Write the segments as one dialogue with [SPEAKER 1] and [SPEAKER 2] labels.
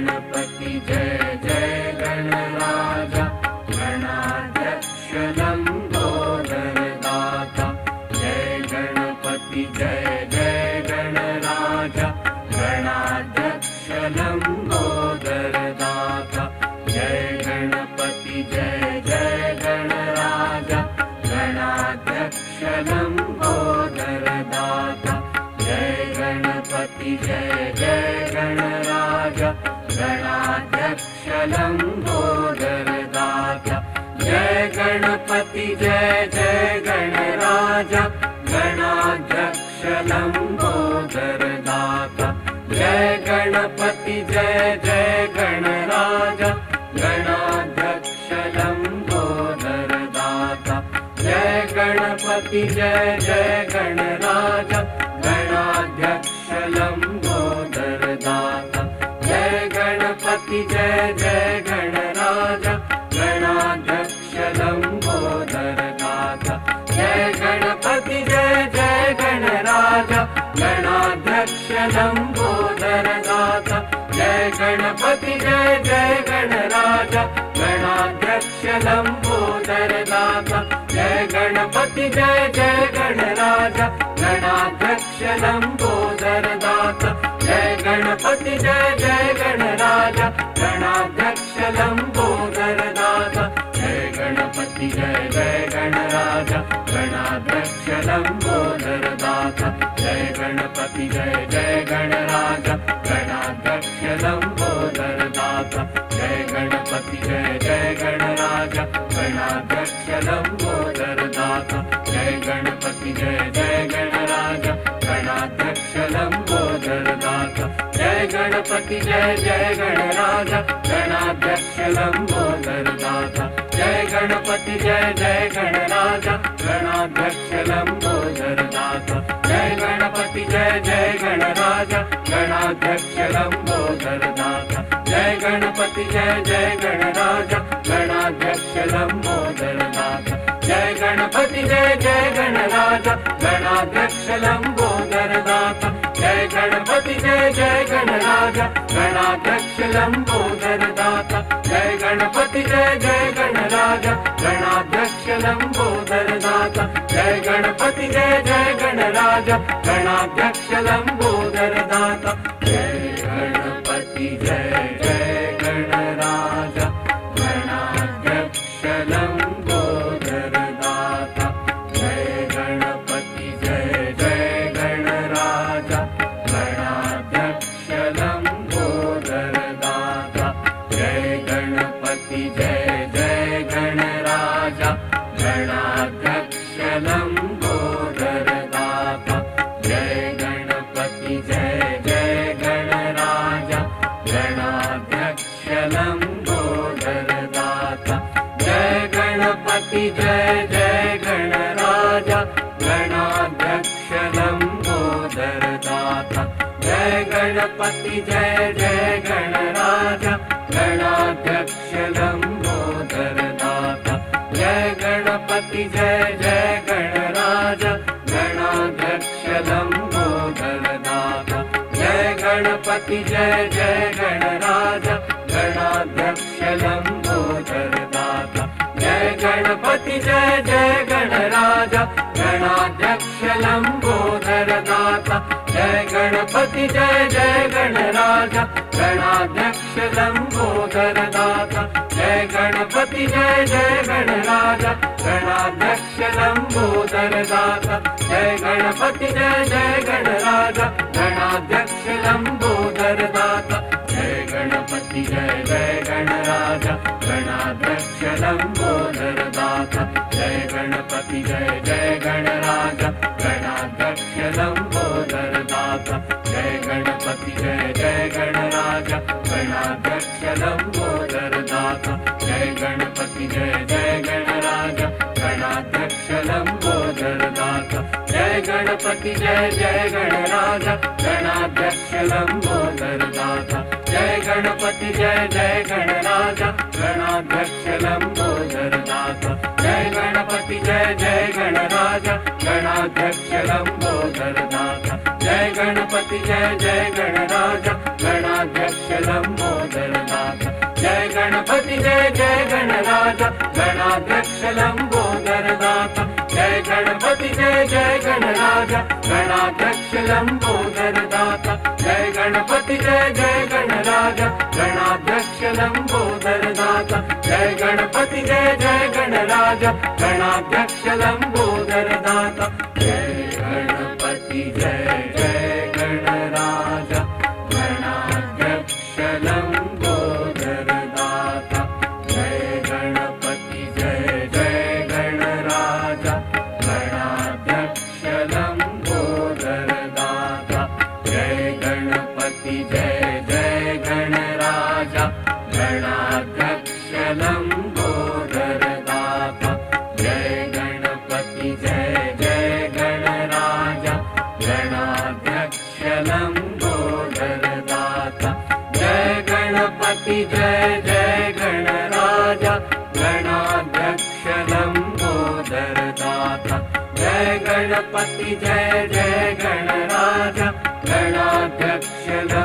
[SPEAKER 1] गणपति जय जय गणराजा गणाध्यक्ष लंबोदर दाता। जय गणपति जय जय गणराजा गणाध्यक्ष लंबोदर दाता। जय गणपति जय जय गणराजा गणाध्यक्ष लंबोदर दाता। जय गणपति जय जय गणराजा गणाध्यक्ष लंबोदर दाता। जय गणपति जय जय गणराजा गणाध्यक्ष लंबोदर दाता। जय गणपति जय जय गणराजा गणाध्यक्ष लंबोदर दाता। जय गणपति जय जय गणराजा गणाध्यक्ष लंबोदर दाता। जय गणपति जय जय गणराजा गणाध्यक्ष लंबोदर दाता। जय गणपति जय जय गणराजा गणाध्यक्ष लंबोदर दाता। जय गणपति जय जय गणराजा गणाध्यक्ष लंबोदर दाता। जय गणपति जय जय गणराजा गणाध्यक्ष लंबोदर दाता। जय गणपति जय जय गणराजा गणाध्यक्ष लंबोदर दाता। जय गणपति जय जय गणराजा गणाध्यक्ष लंबोदर दाता। जय गणपति जय जय गणराजा गणाध्यक्ष लंबोदर दाता। जय गणपति जय जय गणराजा गणाध्यक्ष लंबोदर दाता। जय गणपति जय जय गणराजा गणाध्यक्ष लंबोदर दाता। जय गणपति जय जय गणराजा गणाध्यक्ष लंबोदर दाता। जय गणपति जय जय गणराजा गणाध्यक्ष लंबोदर दाता। जय गणपति जय जय गणराजा गणाध्यक्ष लंबोदर दाता। जय गणपति जय जय गणराजा गणाध्यक्ष लंबोदर दाता। जय गणपति जय जय गणराजा गणाध्यक्ष लंबोदर दाता। जय गणपति जय जय गणराजा गणाध्यक्ष लंबोदर दाता। जय गणपति जय जय गणराजा गणाध्यक्ष लंबोदर दाता। जय गणपति जय जय गणराजा गणाध्यक्ष लंबोदर दाता। जय गणपति जय जय गणराजा गणाध्यक्ष लंबोदर दाता। जय गणपति जय जय गणराजा गणाध्यक्ष लंबोदर दाता। जय गणपति जय जय गणराजा गणाध्यक्ष लंबोदर दाता। जय गणपति जय जय गणराजा गणाध्यक्ष लंबोदर दाता। जय गणपति जय जय गणराजा गणाध्यक्ष लंबोदर दाता। जय गणपति जय जय गणराजा गणाध्यक्ष लंबोदर दाता। जय गणपति जय जय गणराजा गणाध्यक्ष लंबोदर दाता। जय गणपति जय जय गणराजा गणाध्यक्ष लंबोदर दाता। जय गणपति जय जय गणराजा गणाध्यक्ष लंबोदर दाता। जय गणपति जय जय गणराजा गणाध्यक्ष लंबोदर दाता। जय गणपति जय जय गणराजा गणाध्यक्ष लंबोदर दाता। जय गणपति जय जय गणराजा गणाध्यक्ष लंबोदर दाता। जय गणपति जय जय गणराजा गणाध्यक्ष लंबोदर दाता। जय गणपति जय जय गणराजा गणाध्यक्ष लंबोदर दाता। जय गणपति जय जय गणराजा गणाध्यक्ष लंबोदर दाता। जय गणपति जय जय गणराजा गणाध्यक्ष लंबोदर दाता। जय गणपति जय जय गणराजा गणाध्यक्ष लंबोदर दाता। जय गणपति जय जय गणराज गणाध्यक्ष लंबोदर दाता जय गणपति जय जय गणराज गणाध्यक्ष लंबोदर दाता जय गणपति जय जय गणराज गणाध्यक्ष लंबोदर दाता जय गणपति जय जय गणराज गणाध्यक्ष लंबोदर दाता जय गणपति जय जय गणराज गणाध्यक्ष लंबोदर दाता जय गणपति जय जय गणराज गणाध्यक्ष लंबोदर दाता जय गणपति जय जय गणराज गणाध्यक्ष लंबोदर दाता जय गणपति जय जय गणराज गणाध्यक्ष लंबोदर दाता जय गणपति जय जय गणराज गणाध्यक्ष लंबोदर दाता जय गणपति जय जय गणराज गणाध्यक्ष लंबोदर दाता जय गणपति जय जय गणराज गणाध्यक्ष लंबोदर दाता जय गणपति जय जय गणराज गणाध्यक्ष लंबोदर दाता जय गणपति जय जय गणराज गणाध्यक्ष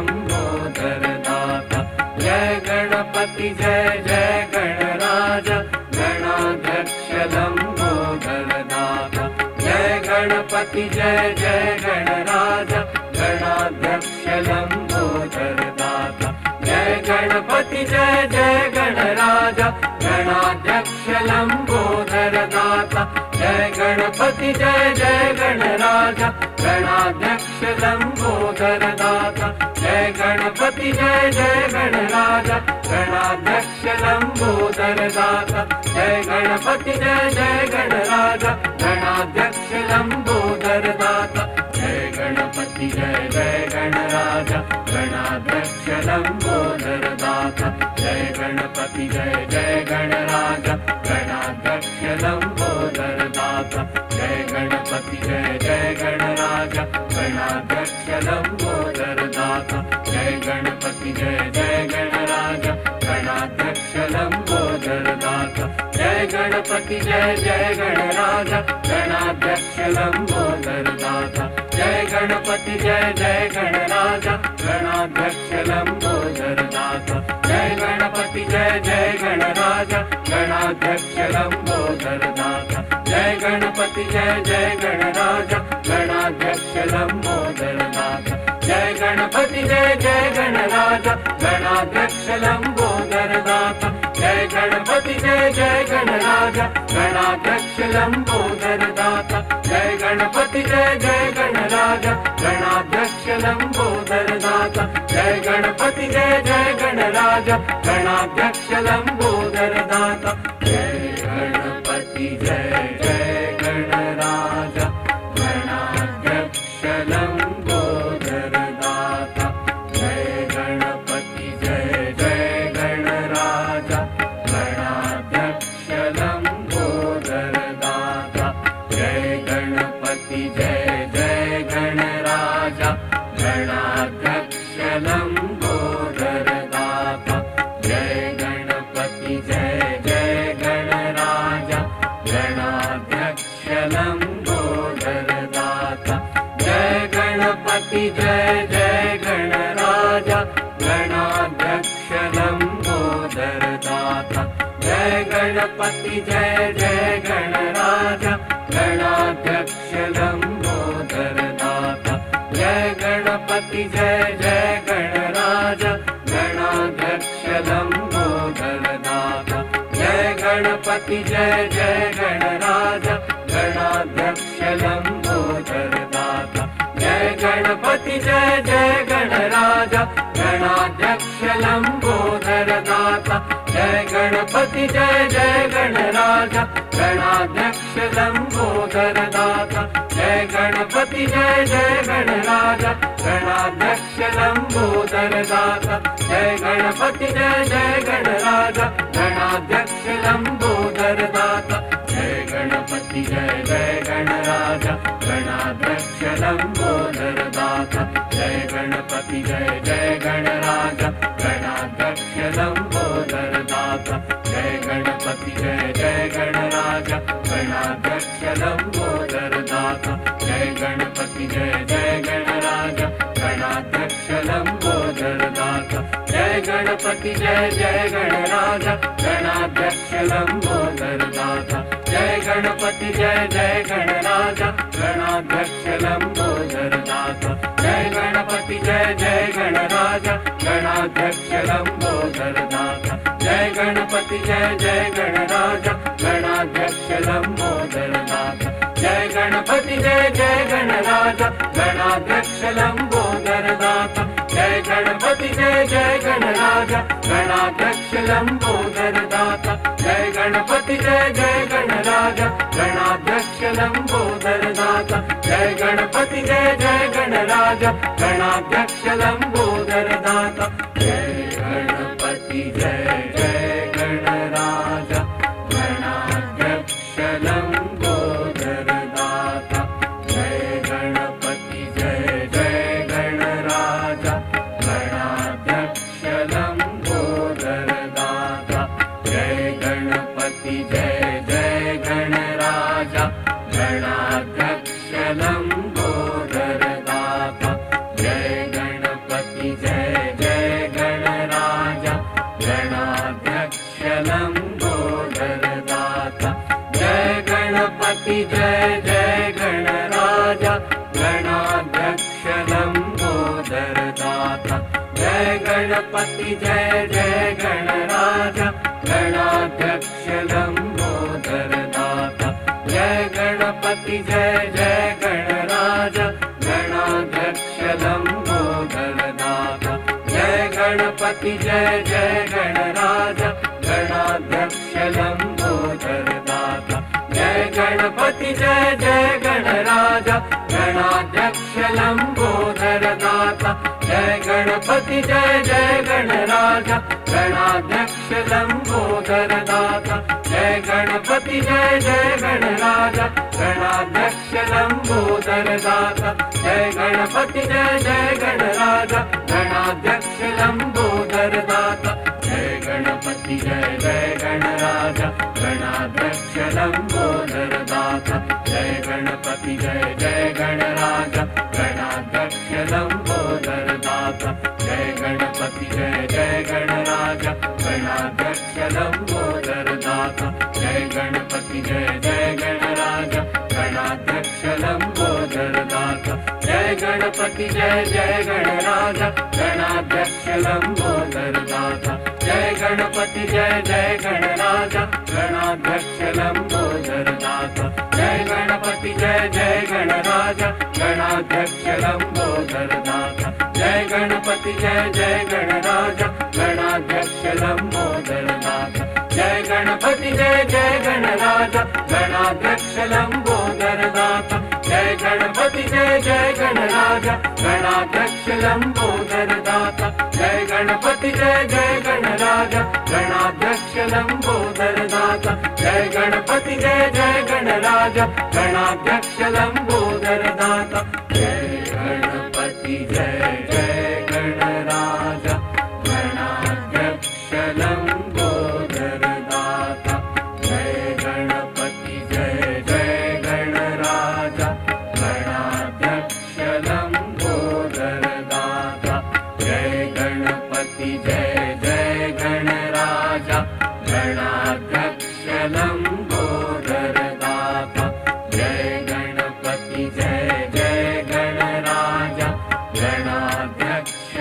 [SPEAKER 1] लंबोदर दाता जय गणपति जय जय गणराज गणाध्यक्ष लंबोदर दाता जय गणपति जय जय गणराज गणाध्यक्ष लंबोदर दाता जय गणपति जय जय गणराज गणाध्यक्ष लंबोदर दाता जय गणपति जय जय गणराज गणाध्यक्ष लंबोदर दाता जय गणपति जय जय गणराज गणाध्यक्ष लंबोदर दाता जय गणपति जय जय गणराज गणाध्यक्ष लंबोदर दाता जय गणपति जय जय गणराज गणाध्यक्ष लंबोदर दाता जय गणपति जय जय गणराज गणाध्यक्ष लंबोदर दाता जय गणपति जय जय गणराज गणाध्यक्ष लंबोदर दाता जय गणपति जय जय गणराज गणाध्यक्ष लंबोदर दाता जय गणपति जय जय गणराज गणाध्यक्ष लंबोदर दाता जय गणपति जय जय गणराज गणाध्यक्ष लंबोदर दाता जय गणपति जय जय गणराज गणाध्यक्ष लंबोदर दाता जय गणपति जय जय गणराज गणाध्यक्ष लंबोदर दाता जय गणपति जय जय गणराज गणाध्यक्ष लंबोदर दाता जय गणपति जय जय गणराज गणाध्यक्ष लंबोदर दाता जय गणपति जय जय गणराज गणाध्यक्ष लंबोदर दाता जय गणपति जय जय गणराज गणाध्यक्ष लंबोदर दाता जय गणपति जय जय गणराज गणाध्यक्ष लंबोदर दाता जय गणपति जय जय गणराज गणाध्यक्ष लंबोदर दाता जय गणपति जय जय गणराज गणाध्यक्ष लंबोदर दाता जय गणपति जय जय गणराज गणाध्यक्ष लंबोदर दाता जय गणपति जय जय गणराज गणाध्यक्ष लंबोदर दाता जय गणपति जय जय गणराज गणाध्यक्ष लंबोदर दाता जय गणपति जय जय गणराज गणाध्यक्ष लंबोदर दाता जय गणपति जय जय गणराज गणाध्यक्ष लंबोदर दाता जय गणपति जय जय गणराज गणाध्यक्ष लंबोदर दाता जय गणपति जय जय गणराज गणाध्यक्ष लंबोदर दाता जय गणपति जय जय गणराज गणाध्यक्ष लंबोदर दाता जय गणपति जय जय गणराज गणाध्यक्ष लंबोदर दाता जय गणपति जय जय गणराज गणाध्यक्ष लंबोदर दाता जय गणपति जय जय गणराज गणपति जय जय गणराजा गणाध्यक्ष लंबोदर दाता जय गणपति जय जय गणराजा गणाध्यक्ष लंबोदर दाता जय गणपति जय जय गणराजा गणाध्यक्ष लंबोदर दाता जय गणपति जय जय गणराजा गणाध्यक्ष लंबोदर दाता जय गणपति जय जय गणराजा गणाध्यक्ष लंबोदर दाता जय गणपति जय जय गणराजा गणाध्यक्ष लंबोदर दाता जय गणपति जय जय गणराजा गणाध्यक्ष लंबोदर दाता जय गणपति जय जय गणराजा गणाध्यक्ष लंबोदर दाता जय गणपति जय जय गणराजा गणाध्यक्ष लंबोदर दाता जय गणपति जय जय गणराजा गणाध्यक्ष लंबोदर दाता जय गणपति जय जय गणराजा गणाध्यक्ष लंबोदर दाता जय गणपति जय जय गणराजा गणाध्यक्ष लंबोदर दाता जय गणपति जय जय गणराजा गणाध्यक्ष लंबोदर दाता जय गणपति जय जय गणराजा गणाध्यक्ष लंबोदर दाता जय गणपति जय जय गणराजा गणाध्यक्ष लंबोदर दाता जय गणपति जय जय गणराजा गणाध्यक्ष लंबोदर दाता जय गणपति जय जय गणराजा गणाध्यक्ष लंबोदर दाता जय गणपति जय जय गणराजा गणाध्यक्ष लंबोदर दाता जय गणपति जय जय गणराजा गणाध्यक्ष लंबोदर दाता जय गणपति जय जय गणराजा गणाध्यक्ष लंबोदर दाता जय गणपति जय जय गणराजा गणाध्यक्ष लंबोदर दाता जय गणपति जय जय गणराजा गणाध्यक्ष लंबोदर दाता जय गणपति जय जय गणराजा गणाध्यक्ष लंबोदर दाता जय गणपति जय जय गणराजा गणाध्यक्ष लंबोदर दाता जय गणपति जय जय गणराजा गणाध्यक्ष लंबोदर दाता जय गणपति जय जय गणराजा गणाध्यक्ष लंबोदर दाता जय गणपति जय जय गणराजा गणाध्यक्ष लंबोदर दाता जय गणपति जय जय गणराजा गणाध्यक्ष लंबोदर दाता जय गणपति जय जय गणराजा गणाध्यक्ष लंबोदर दाता जय गणपति जय जय गणराजा गणाध्यक्ष लंबोदर दाता जय गणपति जय जय गणराजा गणाध्यक्ष लंबोदर दाता जय गणपति जय जय गणराजा गणाध्यक्ष लंबोदर दाता जय गणपति जय जय गणराजा गणाध्यक्ष लंबोदर दाता जय गणपति जय जय गणराजा गणाध्यक्ष लंबोदर दाता जय गणपति जय जय गणराजा गणाध्यक्ष लंबोदर दाता जय गणपति जय जय गणराजा गणाध्यक्ष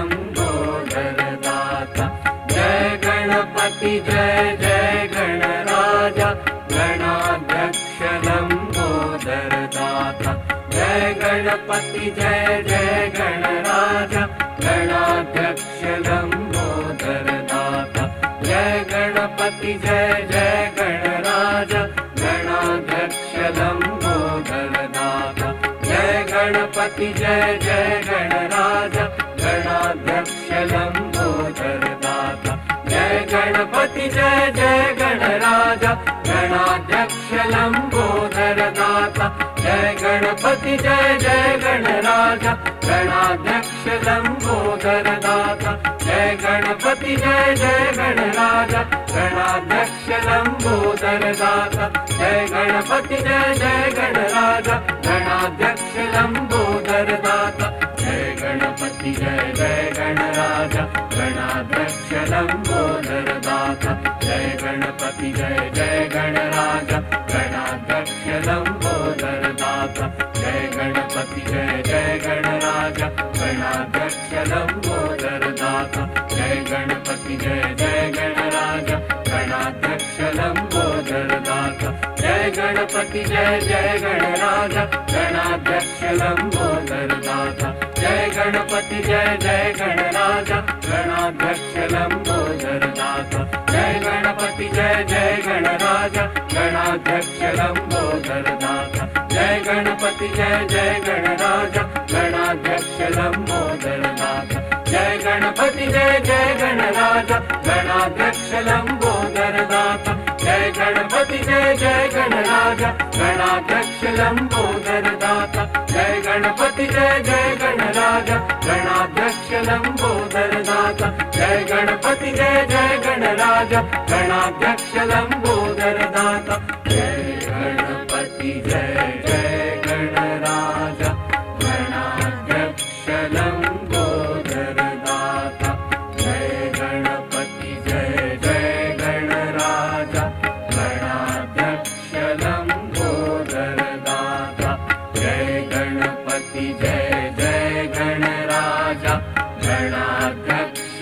[SPEAKER 1] लंबोदर दाता जय गणपति जय जय गणराजा गणाध्यक्ष लंबोदर दाता जय गणपति जय जय गणराजा गणाध्यक्ष लंबोदर दाता जय गणपति जय जय गणराजा गणाध्यक्ष लंबोदर दाता जय गणपति जय जय गणराजा गणाध्यक्ष लंबोदर दाता जय गणपति जय जय गणराजा गणाध्यक्ष लंबोदर दाता जय गणपति जय जय गणराजा गणाध्यक्ष लंबोदर दाता जय गणपति जय जय गणराजा गणाध्यक्ष लंबोदर दाता जय गणपति जय जय गणराजा गणाध्यक्ष लंबोदर दाता जय गणपति जय जय गणराजा गणाध्यक्ष लंबोदरदाता जय गणपति जय जय गणराजा गणाध्यक्ष लंबोदरदाता जय गणपति जय जय गणराजा गणाध्यक्ष लंबोदरदाता जय गणपति जय जय गणराजा गणाध्यक्ष लंबोदरदाता जय गणपति जय जय गणराजा गणाध्यक्ष लंबोदरदाता जय गणपति जय जय गणराजा गणाध्यक्ष लंबोदरदाता जय गणपति जय जय गणराजा गणाध्यक्ष लंबोदरदाता जय गणपति जय जय गणराजा गणाध्यक्ष लंबोदरदाता जय गणपति जय जय गणराजा गणाध्यक्ष लंबोदरदाता जय गणपति जय जय गणराजा गणाध्यक्ष लंबोदरदाता जय गणपति जय जय गणराजा गणाध्यक्ष लंबोदरदाता जय गणपति जय जय गणराजा गणाध्यक्ष लंबोदरदाता जय गणपति जय जय गणराजा गणाध्यक्ष लंबोदरदाता जय गणपति जय जय गणराजा गणाध्यक्ष लंबोदरदाता जय गणपति जय जय गणराजा गणाध्यक्ष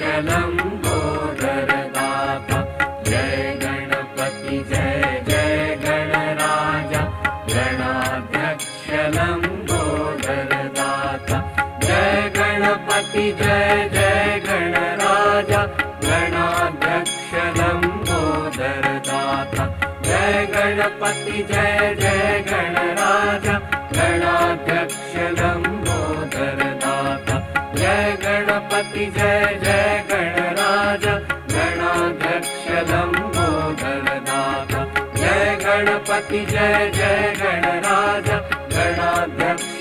[SPEAKER 1] लंबोदरदाता जय गणपति जय जय गणराजा गणाध्यक्ष लंबोदरदाता जय गणपति जय जय गणराजा गणाध्यक्ष लंबोदरदाता जय गणपति जय जय गणराजा गणाध्यक्ष लंबोदरदाता जय गणपति जय जय गणराजा गणाध्यक्ष लंबोदरदाता जय गणपति जय जय गणराजा गणाध्यक्ष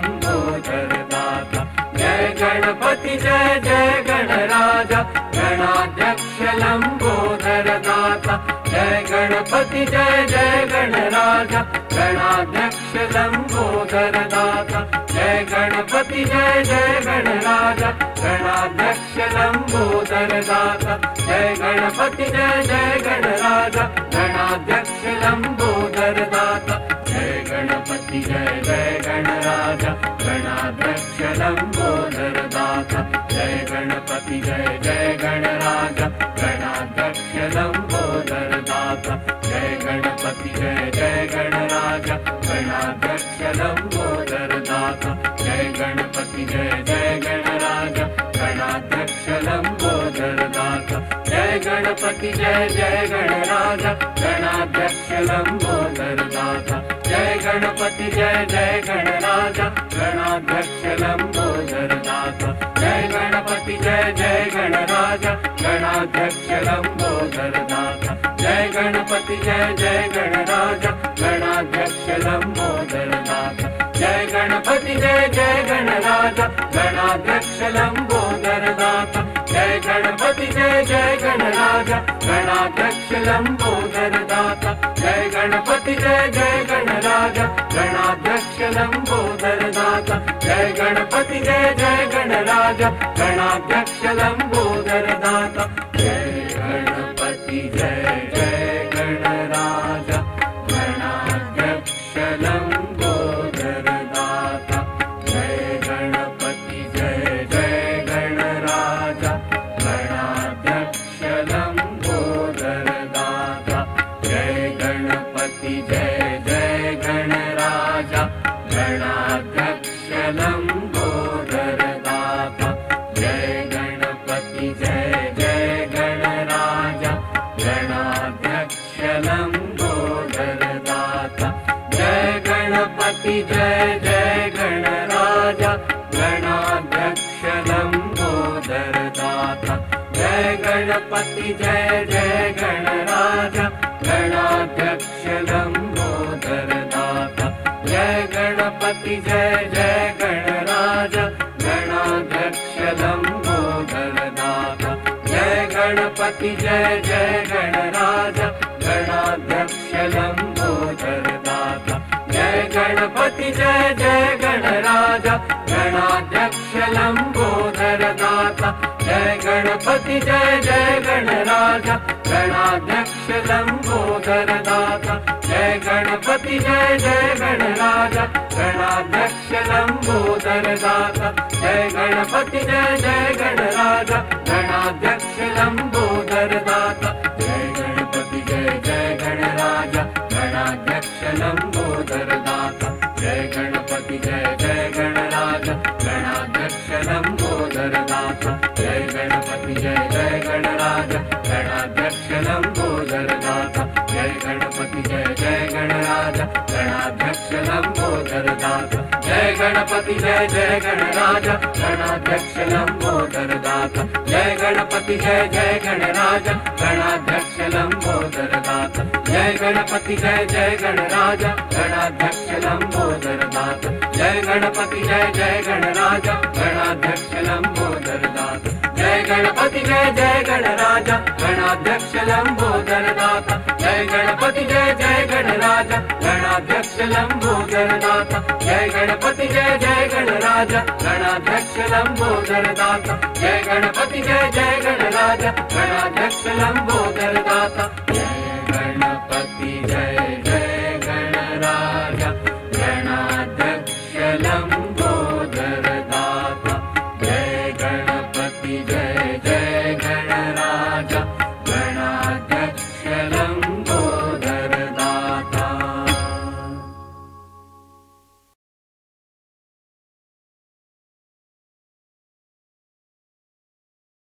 [SPEAKER 1] लंबोदरदाता जय गणपति जय जय गणराजा गणाध्यक्ष लंबोदरदाता जय गणपति जय जय गणराजा गणाध्यक्ष लंबोदरदाता जय गणपति जय जय गणराजा गणाध्यक्ष लंबोदरदाता जय गणपति जय जय गणराजा गणाध्यक्ष लंबोदरदाता जय गणपति जय जय गणराजा गणाध्यक्ष लंबोदरदाता जय गणपति जय जय गणराजा गणाध्यक्ष लंबोदरदाता जय गणपति जय जय गणराजा गणाध्यक्ष लंबोदरदाता जय गणपति जय जय गणराजा गणाध्यक्ष लंबोदरदाता जय गणपति जय जय गणराजा गणाध्यक्ष लंबोदरदाता जय गणपति जय जय गणराजा गणाध्यक्ष लंबोदरदाता जय गणपति जय जय गणराजा गणाध्यक्ष लंबोदरदाता जय गणपति जय जय गणराजा गणाध्यक्ष लंबोदरदाता जय गणपति जय जय गणराजा गणाध्यक्ष लंबोदरदाता जय गणपति जय जय गणराजा गणाध्यक्ष लंबोदरदाता जय गणपति जय जय गणराजा गणाध्यक्ष लंबोदरदाता जय गणपति जय जय गणराजा गणाध्यक्ष लंबोदरदाता जय गणपति जय जय गणराजा गणाध्यक्ष लंबोदरदाता जय गणपति जय जय गणराजा गणाध्यक्ष लंबोदरदाता जय गणपति जय जय गणराजा गणाध्यक्ष लंबोदरदाता जय गणपति जय जय गणराजा गणाध्यक्ष लंबोदरदाता जय गणपति जय जय गणराजा गणाध्यक्ष लंबोदरदाता जय गणपति जय जय गणराजा गणाध्यक्ष लंबोदरदाता जय गणपति जय जय गणराजा गणाध्यक्ष लंबोदरदाता जय गणपति जय जय गणराजा गणाध्यक्ष लंबोदरदाता जय गणपति जय जय गणराज गणाध्यक्ष लंबोदर दाता जय गणपति जय जय गणराज गणाध्यक्ष लंबोदर दाता जय गणपति जय जय गणराज गणाध्यक्ष लंबोदर दाता जय गणपति जय जय गणराज गणाध्यक्ष लंबोदर दाता जय गणपति जय जय गणराज गणाध्यक्ष लंबोदर दाता जय गणपति जय जय गणराज गणाध्यक्ष लंबोदर दाता जय गणपति जय जय गणराज गणाध्यक्ष लंबोदर दाता जय गणपति जय जय गणराज गणाध्यक्ष लंबोदर दाता जय गणपति जय जय गणराज गणाध्यक्ष लंबोदर दाता जय गणपति जय जय गणराज गणाध्यक्ष लंबोदर दाता जय गणपति जय जय गणराज गणाध्यक्ष लंबोदर दाता जय गणपति जय जय गणराज गणाध्यक्ष लंबोदर दाता जय गणपति जय जय गणराज गणाध्यक्ष लंबोदर दाता जय गणपति जय जय गणराज गणाध्यक्ष लंबोदर दाता जय गणपति जय जय गणराज गणाध्यक्ष लंबोदर दाता जय गणपति जय जय गणराज गणाध्यक्ष लंबोदर दाता जय गणपति जय जय गणराज गणाध्यक्ष लंबोदर दाता जय गणपति जय जय गणराज गणाध्यक्ष